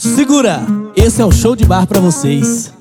Segura, esse é o show de bar pra vocês.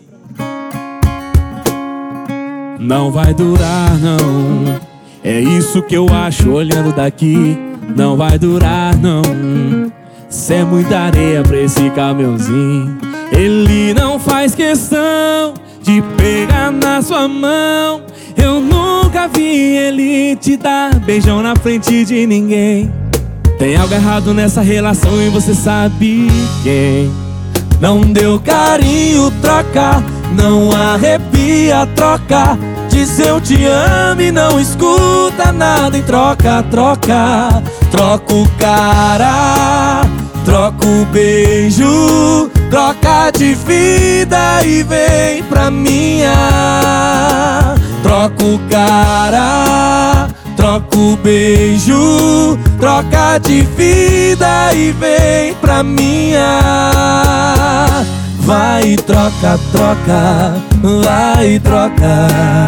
Não vai durar não, é isso que eu acho olhando daqui. Não vai durar não, cê é muita areia pra esse caminhãozinho. Ele não faz questão de pegar na sua mão. Eu nunca vi ele te dar beijão na frente de ninguém. Tem algo errado nessa relação e você sabe quem. Não deu carinho, troca. Não arrepia, troca. Diz eu te amo e não escuta nada em troca, troca. Troca o cara, troca o beijo, troca de vida e vem pra minha. Troca o cara, troca o beijo, troca de vida e vem pra minha. Vai, troca, troca, vai, troca.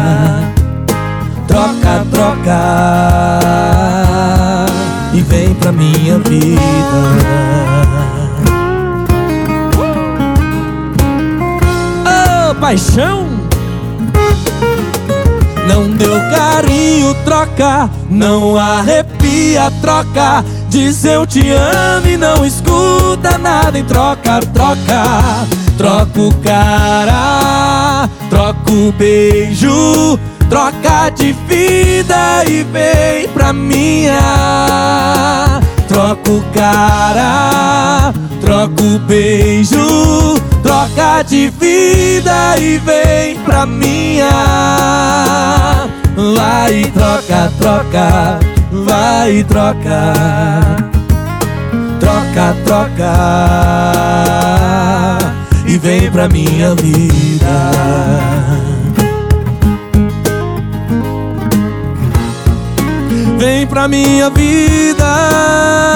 Troca, troca e vem pra minha vida. Ô, paixão! Não deu carinho, troca. Não arrepia, troca. Diz eu te amo e não escuta nada em troca, troca. Troca o cara, troca o beijo, troca de vida e vem pra minha. Troca o cara, troca o beijo, troca de vida e vem pra minha. Vai, troca, troca, vai, troca. Troca, troca e vem pra minha vida. Vem pra minha vida.